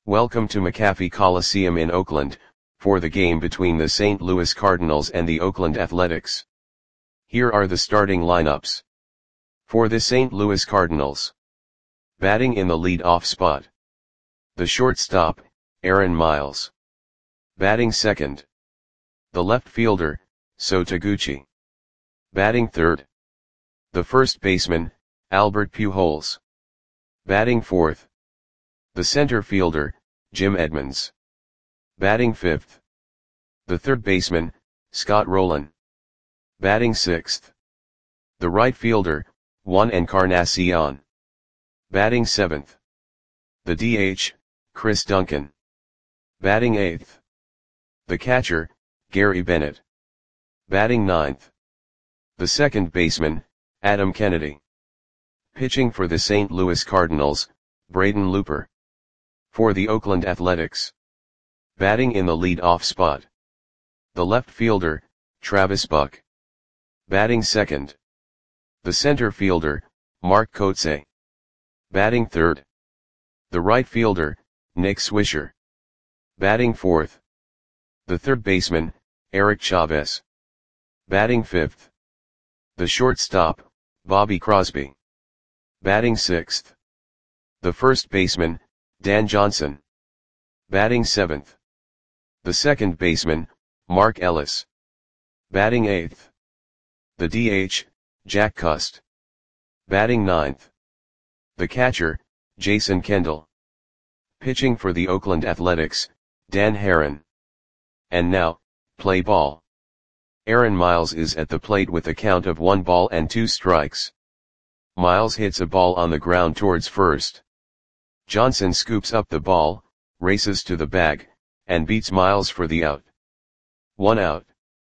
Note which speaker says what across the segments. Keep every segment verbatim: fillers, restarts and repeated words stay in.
Speaker 1: Welcome to McAfee Coliseum in Oakland, for the game between the Saint Louis Cardinals and the Oakland Athletics. Here are the starting lineups. For the Saint Louis Cardinals. Batting in the lead-off spot. The shortstop, Aaron Miles. Batting second. The left fielder, So Taguchi. Batting third. The first baseman, Albert Pujols. Batting fourth. The center fielder, Jim Edmonds. Batting fifth. The third baseman, Scott Rolen. Batting sixth. The right fielder, Juan Encarnacion. Batting seventh. The D H, Chris Duncan. Batting eighth. The catcher, Gary Bennett. Batting ninth. The second baseman, Adam Kennedy. Pitching for the Saint Louis Cardinals, Braden Looper. For the Oakland Athletics. Batting in the lead-off spot. The left fielder, Travis Buck. Batting second. The center fielder, Mark Kotsay. Batting third. The right fielder, Nick Swisher. Batting fourth. The third baseman, Eric Chavez. Batting fifth. The shortstop, Bobby Crosby. Batting sixth. The first baseman, Dan Johnson. Batting seventh. The second baseman, Mark Ellis. Batting eighth. The D H, Jack Cust. Batting ninth. The catcher, Jason Kendall. Pitching for the Oakland Athletics, Dan Haren. And now, play ball. Aaron Miles is at the plate with a count of one ball and two strikes. Miles hits a ball on the ground towards first. Johnson scoops up the ball, races to the bag, and beats Miles for the out. One out.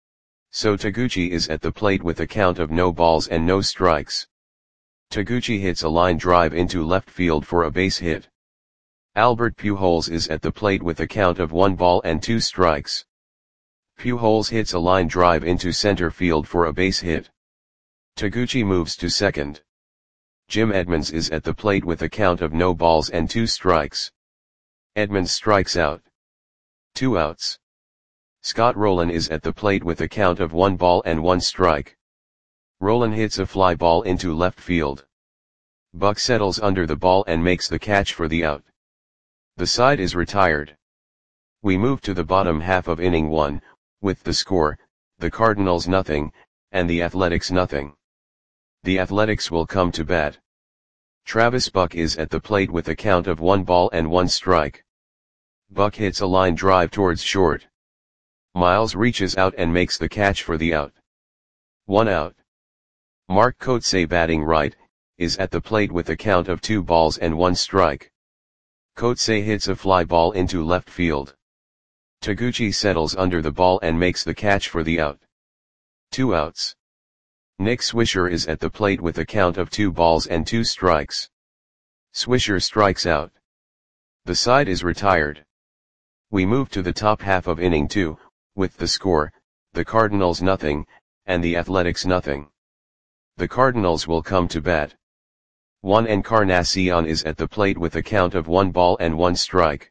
Speaker 1: So Taguchi is at the plate with a count of no balls and no strikes. Taguchi hits a line drive into left field for a base hit. Albert Pujols is at the plate with a count of one ball and two strikes. Pujols hits a line drive into center field for a base hit. Taguchi moves to second. Jim Edmonds is at the plate with a count of no balls and two strikes. Edmonds strikes out. Two outs. Scott Rolen is at the plate with a count of one ball and one strike. Rolen hits a fly ball into left field. Buck settles under the ball and makes the catch for the out. The side is retired. We move to the bottom half of inning one, with the score, the Cardinals nothing, and the Athletics nothing. The Athletics will come to bat. Travis Buck is at the plate with a count of one ball and one strike. Buck hits a line drive towards short. Miles reaches out and makes the catch for the out. One out. Mark Kotsay, batting right, is at the plate with a count of two balls and one strike. Kotsay hits a fly ball into left field. Taguchi settles under the ball and makes the catch for the out. Two outs. Nick Swisher is at the plate with a count of two balls and two strikes. Swisher strikes out. The side is retired. We move to the top half of inning two, with the score, the Cardinals nothing, and the Athletics nothing. The Cardinals will come to bat. Juan Encarnacion is at the plate with a count of one ball and one strike.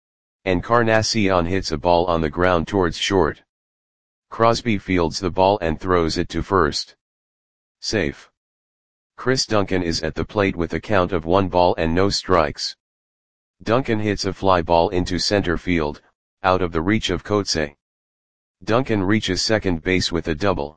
Speaker 1: Encarnacion hits a ball on the ground towards short. Crosby fields the ball and throws it to first. Safe. Chris Duncan is at the plate with a count of one ball and no strikes. Duncan hits a fly ball into center field, out of the reach of Kotsay. Duncan reaches second base with a double.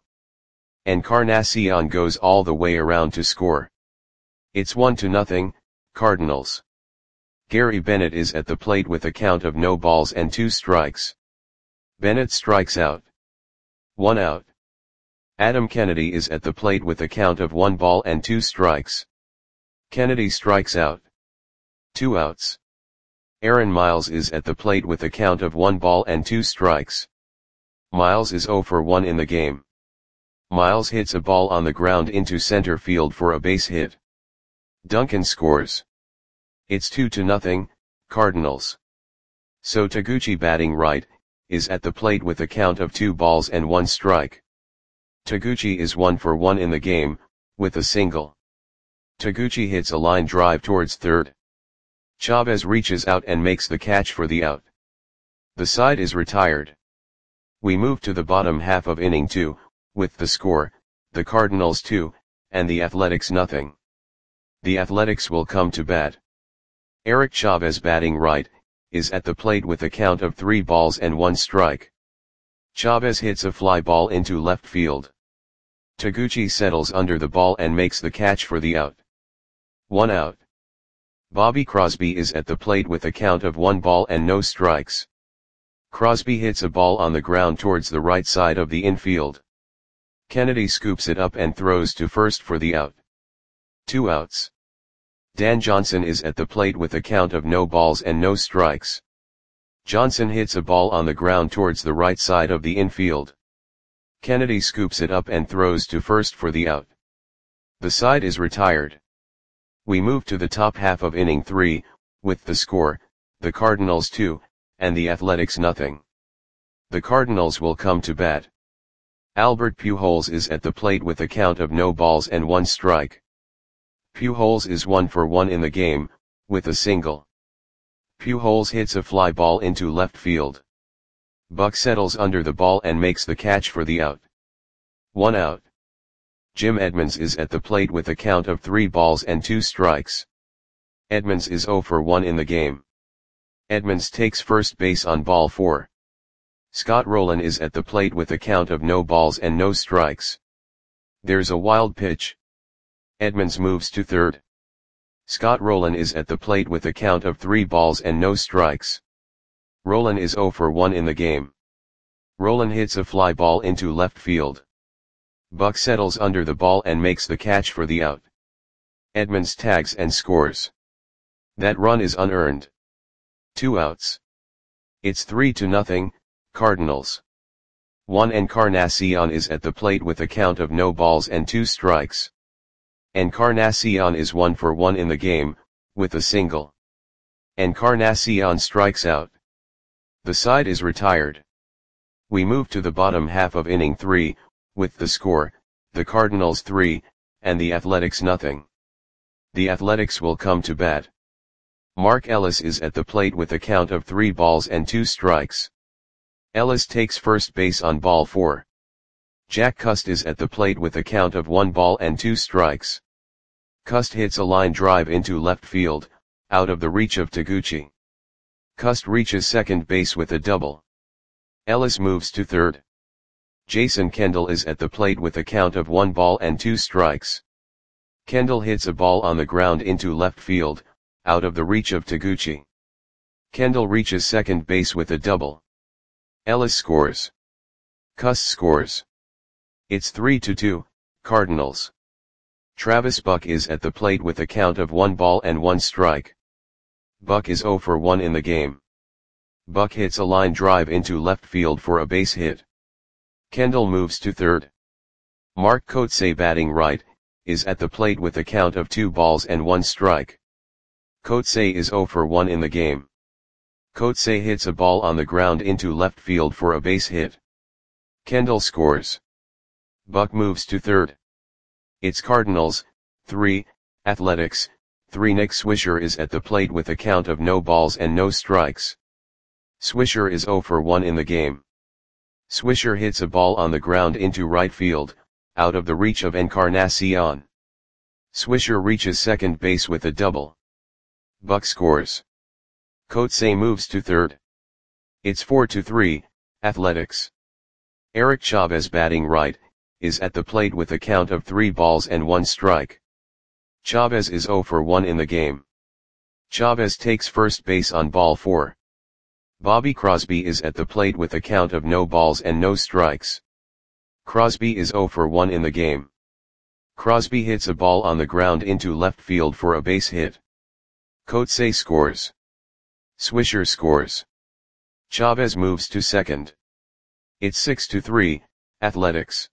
Speaker 1: Encarnacion goes all the way around to score. It's one to nothing, Cardinals. Gary Bennett is at the plate with a count of no balls and two strikes. Bennett strikes out. One out. Adam Kennedy is at the plate with a count of one ball and two strikes. Kennedy strikes out. Two outs. Aaron Miles is at the plate with a count of one ball and two strikes. Miles is zero for one in the game. Miles hits a ball on the ground into center field for a base hit. Duncan scores. It's two to nothing, Cardinals. So Taguchi, batting right, is at the plate with a count of two balls and one strike. Taguchi is one for one in the game, with a single. Taguchi hits a line drive towards third. Chavez reaches out and makes the catch for the out. The side is retired. We move to the bottom half of inning two, with the score, the Cardinals two, and the Athletics nothing. The Athletics will come to bat. Eric Chavez, batting right, is at the plate with a count of three balls and one strike. Chavez hits a fly ball into left field. Taguchi settles under the ball and makes the catch for the out. One out. Bobby Crosby is at the plate with a count of one ball and no strikes. Crosby hits a ball on the ground towards the right side of the infield. Kennedy scoops it up and throws to first for the out. Two outs. Dan Johnson is at the plate with a count of no balls and no strikes. Johnson hits a ball on the ground towards the right side of the infield. Kennedy scoops it up and throws to first for the out. The side is retired. We move to the top half of inning three, with the score, the Cardinals two, and the Athletics nothing. The Cardinals will come to bat. Albert Pujols is at the plate with a count of no balls and one strike. Pujols is one for one in the game, with a single. Pujols hits a fly ball into left field. Buck settles under the ball and makes the catch for the out. One out. Jim Edmonds is at the plate with a count of three balls and two strikes. Edmonds is zero for one in the game. Edmonds takes first base on ball four. Scott Rowland is at the plate with a count of no balls and no strikes. There's a wild pitch. Edmonds moves to third. Scott Rowland is at the plate with a count of three balls and no strikes. Rowland is zero for one in the game. Rowland hits a fly ball into left field. Buck settles under the ball and makes the catch for the out. Edmonds tags and scores. That run is unearned. Two outs. It's three to nothing, Cardinals. Juan Encarnacion is at the plate with a count of no balls and two strikes. Encarnacion is one for one in the game, with a single. Encarnacion strikes out. The side is retired. We move to the bottom half of inning three, with the score, the Cardinals three, and the Athletics nothing. The Athletics will come to bat. Mark Ellis is at the plate with a count of three balls and two strikes. Ellis takes first base on ball four. Jack Cust is at the plate with a count of one ball and two strikes. Cust hits a line drive into left field, out of the reach of Taguchi. Cust reaches second base with a double. Ellis moves to third. Jason Kendall is at the plate with a count of one ball and two strikes. Kendall hits a ball on the ground into left field, out of the reach of Taguchi. Kendall reaches second base with a double. Ellis scores. Cust scores. It's three to two, Cardinals. Travis Buck is at the plate with a count of one ball and one strike. Buck is zero for one in the game. Buck hits a line drive into left field for a base hit. Kendall moves to third. Mark Kotsay, batting right, is at the plate with a count of two balls and one strike. Kotsay is zero for one in the game. Kotsay hits a ball on the ground into left field for a base hit. Kendall scores. Buck moves to third. It's Cardinals, three, Athletics, three. Nick Swisher is at the plate with a count of no balls and no strikes. Swisher is zero for one in the game. Swisher hits a ball on the ground into right field, out of the reach of Encarnacion. Swisher reaches second base with a double. Buck scores. Kotsay moves to third. It's four to three, Athletics. Eric Chavez, batting right, is at the plate with a count of three balls and one strike. Chavez is zero for one in the game. Chavez takes first base on ball four. Bobby Crosby is at the plate with a count of no balls and no strikes. Crosby is zero for one in the game. Crosby hits a ball on the ground into left field for a base hit. Kotsay scores. Swisher scores. Chavez moves to second. It's six to three, Athletics.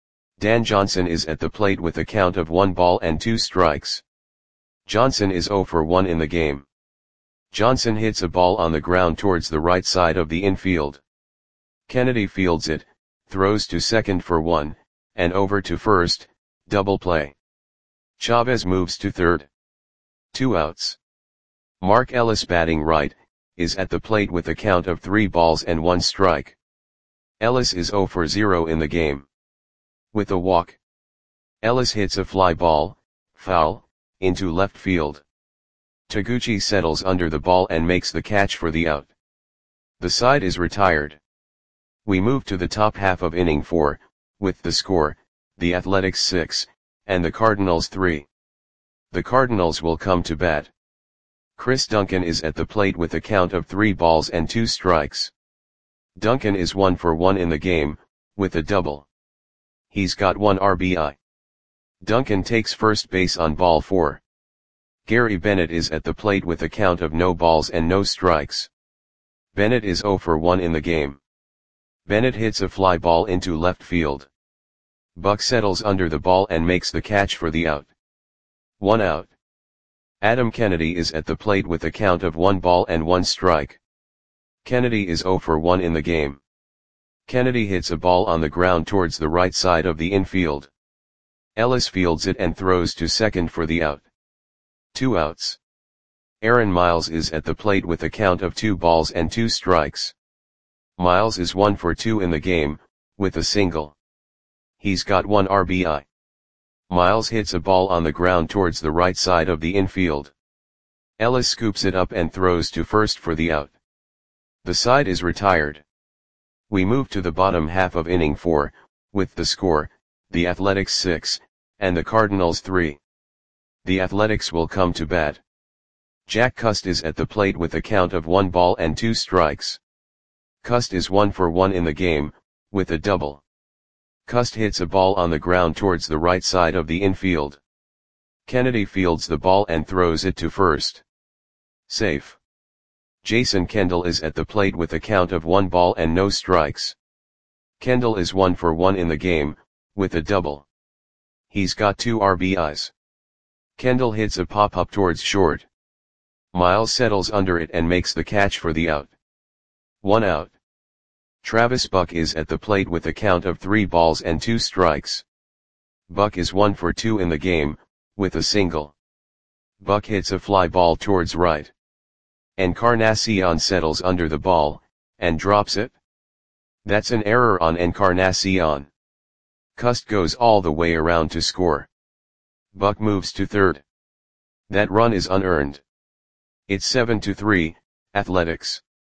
Speaker 1: Dan Johnson is at the plate with a count of one ball and two strikes. Johnson is zero for one in the game. Johnson hits a ball on the ground towards the right side of the infield. Kennedy fields it, throws to second for one, and over to first, double play. Chavez moves to third. Two outs. Mark Ellis, batting right, is at the plate with a count of three balls and one strike. Ellis is zero for zero in the game. With a walk, Ellis hits a fly ball, foul, into left field. Taguchi settles under the ball and makes the catch for the out. The side is retired. We move to the top half of inning four, with the score, the Athletics six, and the Cardinals three. The Cardinals will come to bat. Chris Duncan is at the plate with a count of three balls and two strikes. Duncan is one for one in the game, with a double. He's got one R B I. Duncan takes first base on ball four. Gary Bennett is at the plate with a count of no balls and no strikes. Bennett is zero for one in the game. Bennett hits a fly ball into left field. Buck settles under the ball and makes the catch for the out. One out. Adam Kennedy is at the plate with a count of one ball and one strike. Kennedy is zero for one in the game. Kennedy hits a ball on the ground towards the right side of the infield. Ellis fields it and throws to second for the out. Two outs. Aaron Miles is at the plate with a count of two balls and two strikes. Miles is one for two in the game, with a single. He's got one R B I. Miles hits a ball on the ground towards the right side of the infield. Ellis scoops it up and throws to first for the out. The side is retired. We move to the bottom half of inning four, with the score, the Athletics six, and the Cardinals three. The Athletics will come to bat. Jack Cust is at the plate with a count of one ball and two strikes. Cust is one for one in the game, with a double. Cust hits a ball on the ground towards the right side of the infield. Kennedy fields the ball and throws it to first. Safe. Jason Kendall is at the plate with a count of one ball and no strikes. Kendall is one for one in the game, with a double. He's got two R B Is. Kendall hits a pop-up towards short. Miles settles under it and makes the catch for the out. One out. Travis Buck is at the plate with a count of three balls and two strikes. Buck is one for two in the game, with a single. Buck hits a fly ball towards right. Encarnacion settles under the ball, and drops it. That's an error on Encarnacion. Cust goes all the way around to score. Buck moves to third. That run is unearned. It's seven to three, Athletics.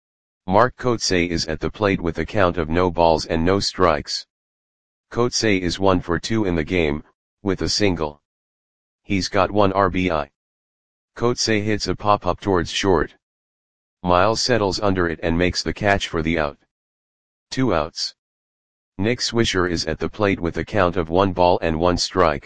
Speaker 1: Mark Kotsay is at the plate with a count of no balls and no strikes. Kotsay is one for two in the game, with a single. He's got one R B I. Kotsay hits a pop-up towards short. Miles settles under it and makes the catch for the out. Two outs. Nick Swisher is at the plate with a count of one ball and one strike.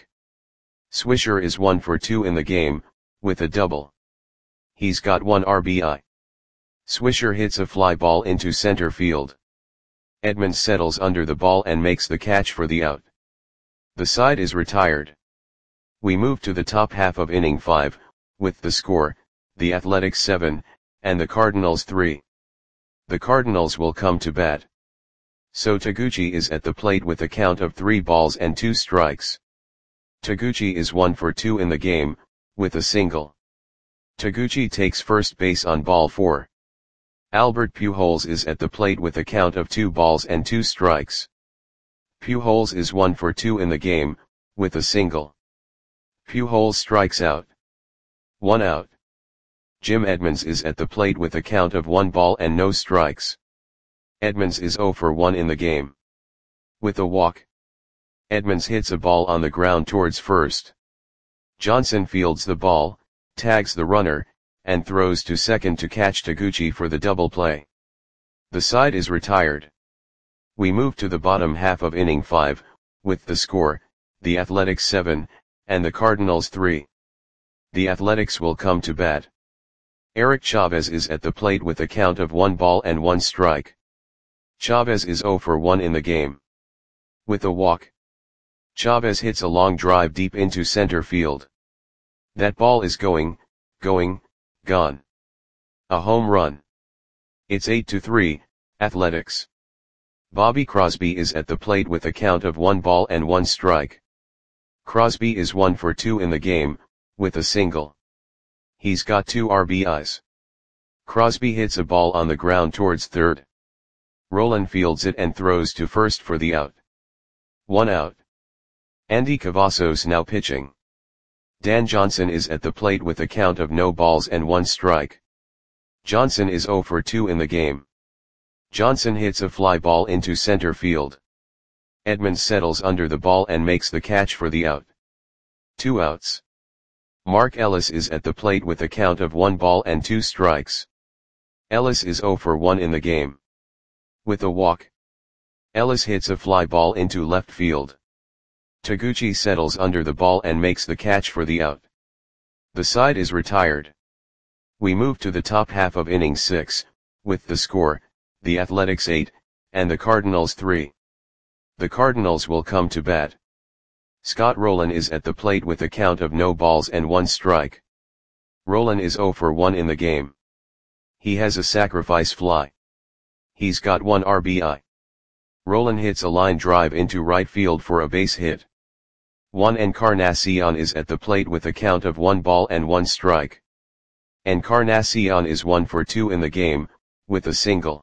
Speaker 1: Swisher is one for two in the game, with a double. He's got one R B I. Swisher hits a fly ball into center field. Edmonds settles under the ball and makes the catch for the out. The side is retired. We move to the top half of inning five, with the score, the Athletics seven, and the Cardinals three. The Cardinals will come to bat. So Taguchi is at the plate with a count of three balls and two strikes. Taguchi is one for two in the game, with a single. Taguchi takes first base on ball four. Albert Pujols is at the plate with a count of two balls and two strikes. Pujols is one for two in the game, with a single. Pujols strikes out. One out. Jim Edmonds is at the plate with a count of one ball and no strikes. Edmonds is zero for one in the game. With a walk, Edmonds hits a ball on the ground towards first. Johnson fields the ball, tags the runner, and throws to second to catch Taguchi for the double play. The side is retired. We move to the bottom half of inning five, with the score, the Athletics seven, and the Cardinals three. The Athletics will come to bat. Eric Chavez is at the plate with a count of one ball and one strike. Chavez is zero for one in the game. With a walk, Chavez hits a long drive deep into center field. That ball is going, going, gone. A home run. It's eight to three, Athletics. Bobby Crosby is at the plate with a count of one ball and one strike. Crosby is one for two in the game, with a single. He's got two R B Is. Crosby hits a ball on the ground towards third. Rolen fields it and throws to first for the out. One out. Andy Cavazos now pitching. Dan Johnson is at the plate with a count of no balls and one strike. Johnson is zero for two in the game. Johnson hits a fly ball into center field. Edmonds settles under the ball and makes the catch for the out. Two outs. Mark Ellis is at the plate with a count of one ball and two strikes. Ellis is zero for one in the game. With a walk. Ellis hits a fly ball into left field. Taguchi settles under the ball and makes the catch for the out. The side is retired. We move to the top half of inning six, with the score, the Athletics eight, and the Cardinals three. The Cardinals will come to bat. Scott Rolen is at the plate with a count of no balls and one strike. Rolen is zero for one in the game. He has a sacrifice fly. He's got one R B I. Rolen hits a line drive into right field for a base hit. Juan Encarnacion is at the plate with a count of one ball and one strike. Encarnacion is one for two in the game, with a single.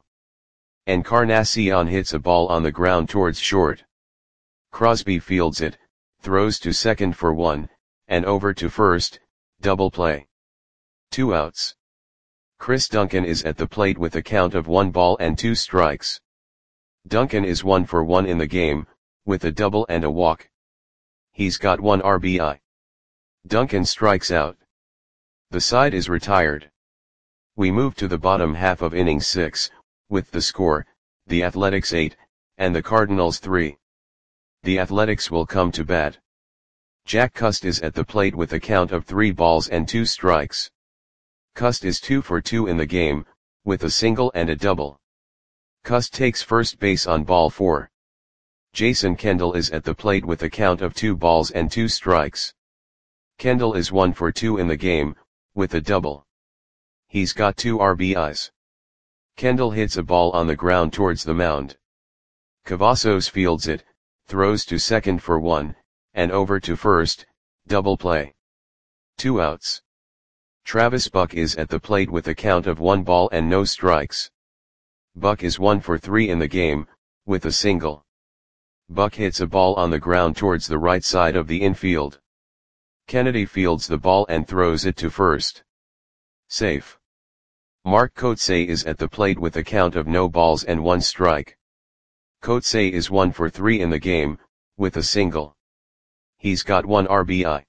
Speaker 1: Encarnacion hits a ball on the ground towards short. Crosby fields it, throws to second for one, and over to first, double play. Two outs. Chris Duncan is at the plate with a count of one ball and two strikes. Duncan is one for one in the game, with a double and a walk. He's got one R B I. Duncan strikes out. The side is retired. We move to the bottom half of inning six, with the score, the Athletics eight, and the Cardinals three. The Athletics will come to bat. Jack Cust is at the plate with a count of three balls and two strikes. Cust is two for two in the game, with a single and a double. Cust takes first base on ball four. Jason Kendall is at the plate with a count of two balls and two strikes. Kendall is one for two in the game, with a double. He's got two R B Is. Kendall hits a ball on the ground towards the mound. Cavazos fields it, throws to second for one, and over to first, double play. Two outs. Travis Buck is at the plate with a count of one ball and no strikes. Buck is one for three in the game, with a single. Buck hits a ball on the ground towards the right side of the infield. Kennedy fields the ball and throws it to first. Safe. Mark Kotsay is at the plate with a count of no balls and one strike. Kotsay is one for three in the game, with a single. He's got one R B I.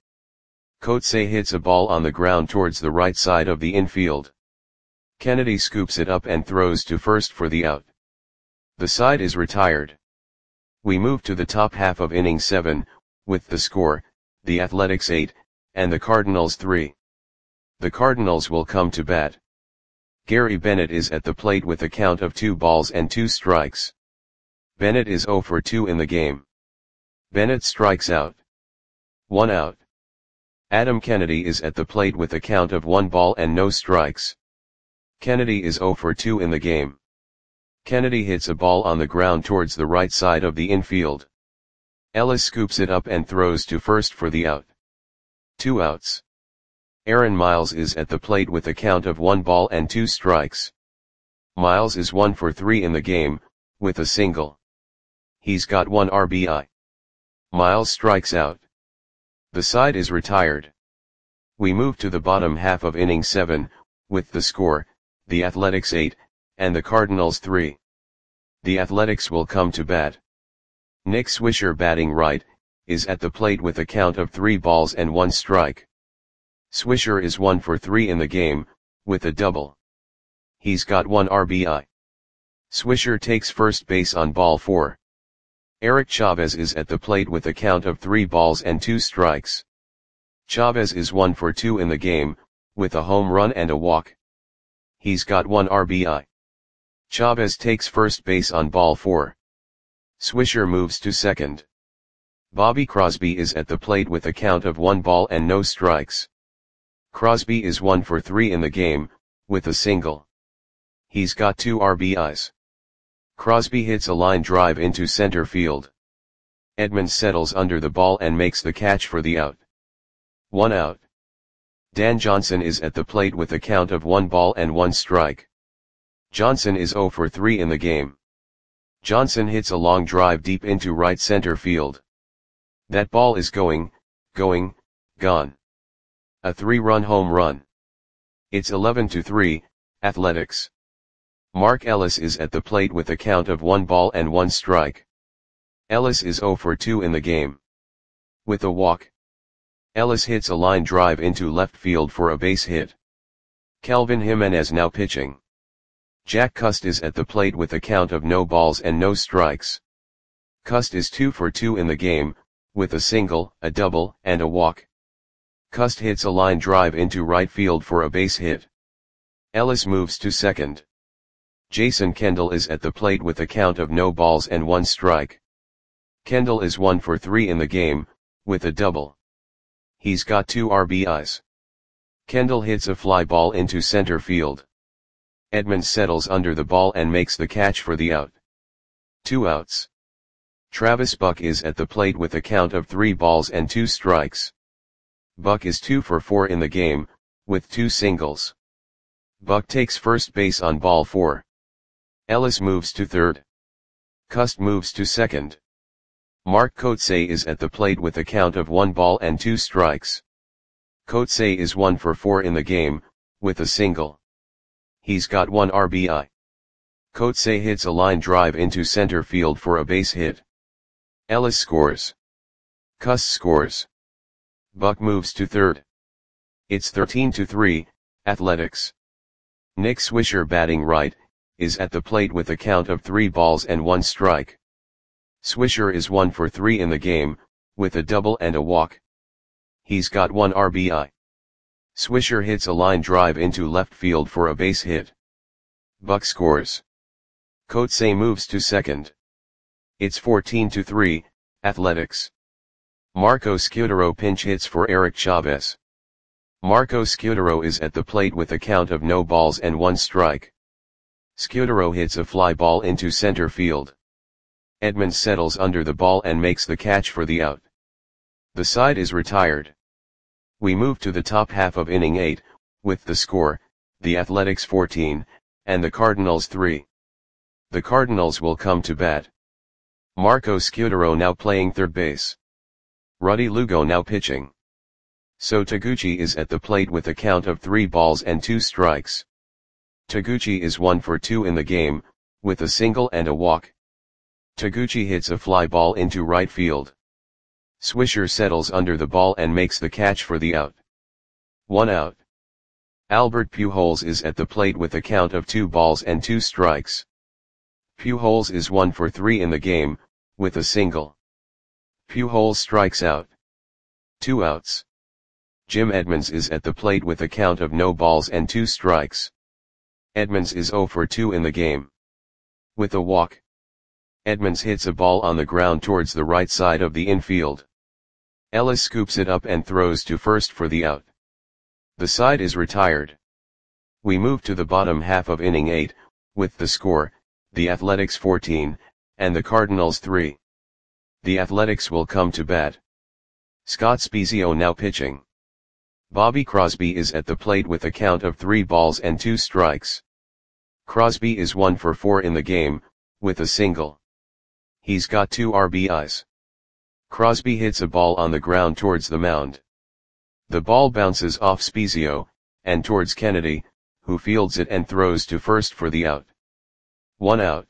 Speaker 1: Kotsay hits a ball on the ground towards the right side of the infield. Kennedy scoops it up and throws to first for the out. The side is retired. We move to the top half of inning seven, with the score, the Athletics eight, and the Cardinals three. The Cardinals will come to bat. Gary Bennett is at the plate with a count of two balls and two strikes. Bennett is zero for two in the game. Bennett strikes out. One out. Adam Kennedy is at the plate with a count of one ball and no strikes. Kennedy is zero for two in the game. Kennedy hits a ball on the ground towards the right side of the infield. Ellis scoops it up and throws to first for the out. Two outs. Aaron Miles is at the plate with a count of one ball and two strikes. Miles is one for three in the game, with a single. He's got one R B I. Miles strikes out. The side is retired. We move to the bottom half of inning seven, with the score, the Athletics eight, and the Cardinals three. The Athletics will come to bat. Nick Swisher, batting right, is at the plate with a count of three balls and one strike. Swisher is one for three in the game, with a double. He's got one R B I. Swisher takes first base on ball four. Eric Chavez is at the plate with a count of three balls and two strikes. Chavez is one for two in the game, with a home run and a walk. He's got one R B I. Chavez takes first base on ball four. Swisher moves to second. Bobby Crosby is at the plate with a count of one ball and no strikes. Crosby is one for three in the game, with a single. He's got two R B Is. Crosby hits a line drive into center field. Edmonds settles under the ball and makes the catch for the out. One out. Dan Johnson is at the plate with a count of one ball and one strike. Johnson is zero for three in the game. Johnson hits a long drive deep into right center field. That ball is going, going, gone. A three-run home run. It's eleven to three, Athletics. Mark Ellis is at the plate with a count of one ball and one strike. Ellis is zero for two in the game. With a walk. Ellis hits a line drive into left field for a base hit. Kelvin Jimenez now pitching. Jack Cust is at the plate with a count of no balls and no strikes. Cust is two for two in the game, with a single, a double, and a walk. Cust hits a line drive into right field for a base hit. Ellis moves to second. Jason Kendall is at the plate with a count of no balls and one strike. Kendall is one for three in the game, with a double. He's got two R B Is. Kendall hits a fly ball into center field. Edmonds settles under the ball and makes the catch for the out. Two outs. Travis Buck is at the plate with a count of three balls and two strikes. Buck is two for four in the game, with two singles. Buck takes first base on ball four. Ellis moves to third. Cust moves to second. Mark Kotsay is at the plate with a count of one ball and two strikes. Kotsay is one for four in the game, with a single. He's got one R B I. Kotsay hits a line drive into center field for a base hit. Ellis scores. Cust scores. Buck moves to third. It's thirteen to three, Athletics. Nick Swisher, batting right, is at the plate with a count of three balls and one strike. Swisher is one for three in the game, with a double and a walk. He's got one R B I. Swisher hits a line drive into left field for a base hit. Buck scores. Kotsay moves to second. It's fourteen to three, Athletics. Marco Scudero pinch hits for Eric Chavez. Marco Scudero is at the plate with a count of no balls and one strike. Scudero hits a fly ball into center field. Edmonds settles under the ball and makes the catch for the out. The side is retired. We move to the top half of inning eight, with the score, the Athletics fourteen, and the Cardinals three. The Cardinals will come to bat. Marco Scudero now playing third base. Ruddy Lugo now pitching. So Taguchi is at the plate with a count of three balls and two strikes. Taguchi is one for two in the game, with a single and a walk. Taguchi hits a fly ball into right field. Swisher settles under the ball and makes the catch for the out. One out. Albert Pujols is at the plate with a count of two balls and two strikes. Pujols is one for three in the game, with a single. Pujols strikes out. Two outs. Jim Edmonds is at the plate with a count of no balls and two strikes. Edmonds is zero for two in the game. With a walk. Edmonds hits a ball on the ground towards the right side of the infield. Ellis scoops it up and throws to first for the out. The side is retired. We move to the bottom half of inning eight, with the score, the Athletics fourteen, and the Cardinals three. The Athletics will come to bat. Scott Spiezio now pitching. Bobby Crosby is at the plate with a count of three balls and two strikes. Crosby is one for four in the game, with a single. He's got two R B Is. Crosby hits a ball on the ground towards the mound. The ball bounces off Spiezio, and towards Kennedy, who fields it and throws to first for the out. One out.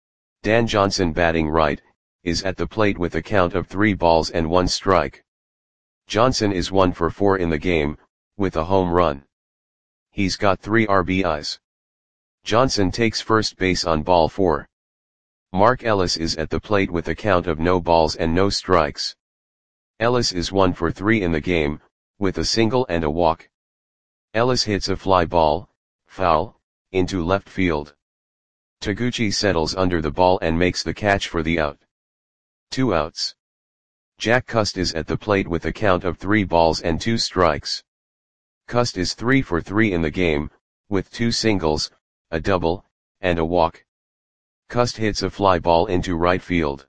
Speaker 1: Dan Johnson, batting right, is at the plate with a count of three balls and one strike. Johnson is one for four in the game, with a home run. He's got three R B Is. Johnson takes first base on ball four. Mark Ellis is at the plate with a count of no balls and no strikes. Ellis is one for three in the game, with a single and a walk. Ellis hits a fly ball, foul, into left field. Taguchi settles under the ball and makes the catch for the out. Two outs. Jack Cust is at the plate with a count of three balls and two strikes. Cust is three for three in the game, with two singles, a double, and a walk. Cust hits a fly ball into right field.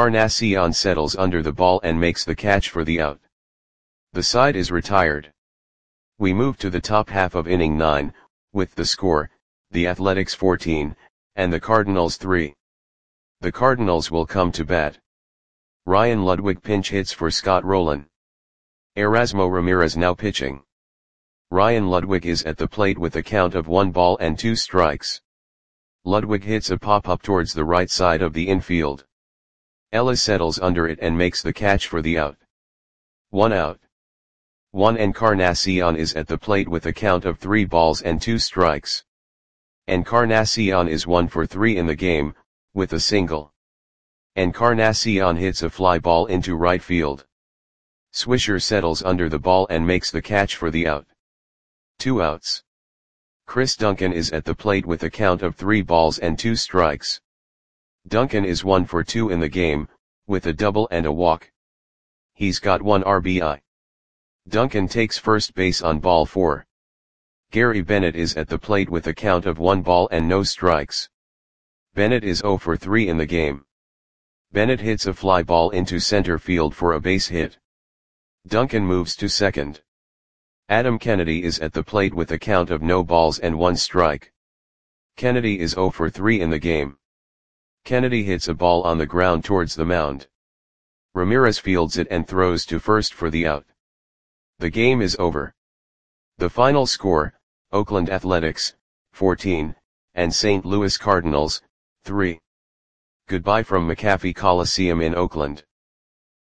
Speaker 1: Encarnacion settles under the ball and makes the catch for the out. The side is retired. We move to the top half of inning nine, with the score, the Athletics fourteen, and the Cardinals three. The Cardinals will come to bat. Ryan Ludwig pinch hits for Scott Rowland. Erasmo Ramirez now pitching. Ryan Ludwig is at the plate with a count of one ball and two strikes. Ludwig hits a pop-up towards the right side of the infield. Ellis settles under it and makes the catch for the out. One out. Juan Encarnacion is at the plate with a count of three balls and two strikes. Encarnacion is one for three in the game, with a single. Encarnacion hits a fly ball into right field. Swisher settles under the ball and makes the catch for the out. Two outs. Chris Duncan is at the plate with a count of three balls and two strikes. Duncan is one for two in the game, with a double and a walk. He's got one R B I. Duncan takes first base on ball four. Gary Bennett is at the plate with a count of one ball and no strikes. Bennett is zero for three in the game. Bennett hits a fly ball into center field for a base hit. Duncan moves to second. Adam Kennedy is at the plate with a count of no balls and one strike. Kennedy is zero for three in the game. Kennedy hits a ball on the ground towards the mound. Ramirez fields it and throws to first for the out. The game is over. The final score, Oakland Athletics, fourteen, and Saint Louis Cardinals, three. Goodbye from McAfee Coliseum in Oakland.